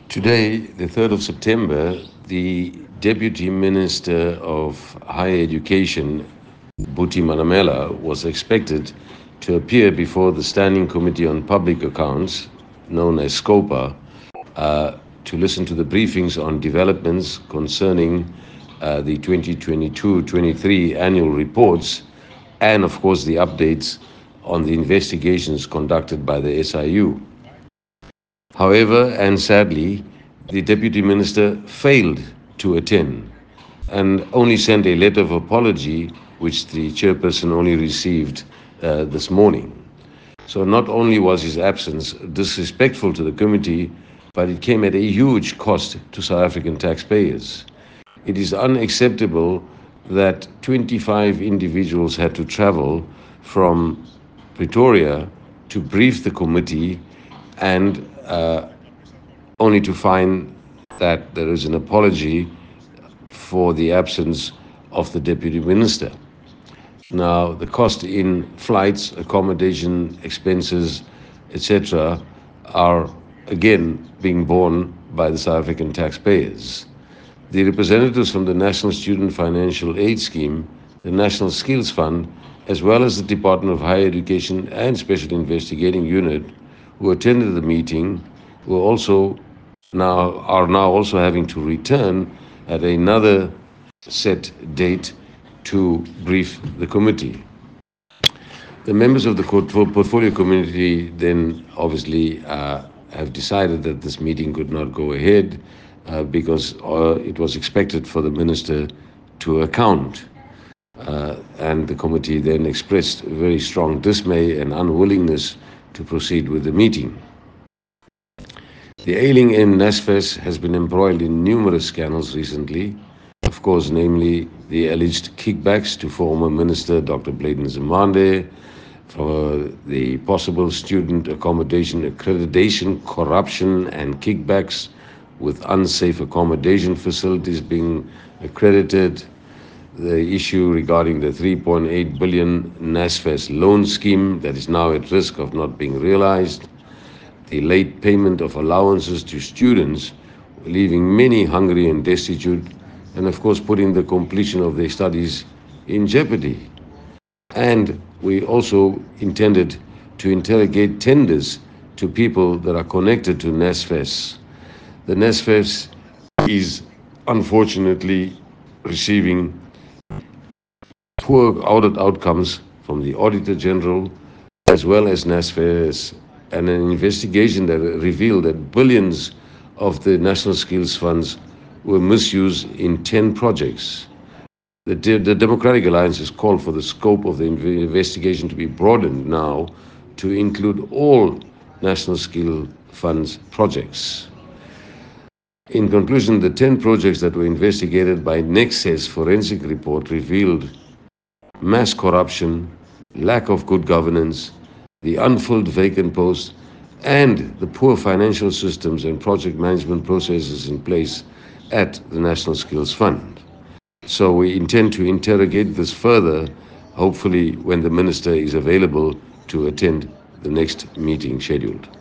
Today, the 3rd of September, the Deputy Minister of Higher Education, Buti Manamela, was expected to appear before the Standing Committee on Public Accounts, known as SCOPA, to listen to the briefings on developments concerning the 2022-23 annual reports and, of course, the updates on the investigations conducted by the SIU. However, and sadly, the Deputy Minister failed to attend and only sent a letter of apology, which the chairperson only received this morning. So not only was his absence disrespectful to the committee, but it came at a huge cost to South African taxpayers. It is unacceptable that 25 individuals had to travel from Pretoria to brief the committee and only to find that there is an apology for the absence of the Deputy Minister. Now, the cost in flights, accommodation, expenses, etc., are again being borne by the South African taxpayers. The representatives from the National Student Financial Aid Scheme, the National Skills Fund, as well as the Department of Higher Education and Special Investigating Unit, who attended the meeting, are now also having to return at another set date to brief the committee. The members of the portfolio committee then obviously have decided that this meeting could not go ahead because it was expected for the minister to account. And the committee then expressed very strong dismay and unwillingness to proceed with the meeting. The ailing in NSFAS has been embroiled in numerous scandals recently, of course, namely the alleged kickbacks to former Minister Dr. Blade Nzimande, for the possible student accommodation accreditation, corruption and kickbacks with unsafe accommodation facilities being accredited, the issue regarding the 3.8 billion NSFAS loan scheme that is now at risk of not being realized, the late payment of allowances to students, leaving many hungry and destitute, and of course putting the completion of their studies in jeopardy. And we also intended to interrogate tenders to people that are connected to NSFAS. The NSFAS is unfortunately receiving poor audit outcomes from the Auditor General as well as NSFAS, and an investigation that revealed that billions of the National Skills Funds were misused in 10 projects. The Democratic Alliance has called for the scope of the investigation to be broadened now to include all National Skill Funds projects. In conclusion, the 10 projects that were investigated by Nexus forensic report revealed mass corruption, lack of good governance, the unfilled vacant posts, and the poor financial systems and project management processes in place at the National Skills Fund. So we intend to interrogate this further, hopefully when the minister is available to attend the next meeting scheduled.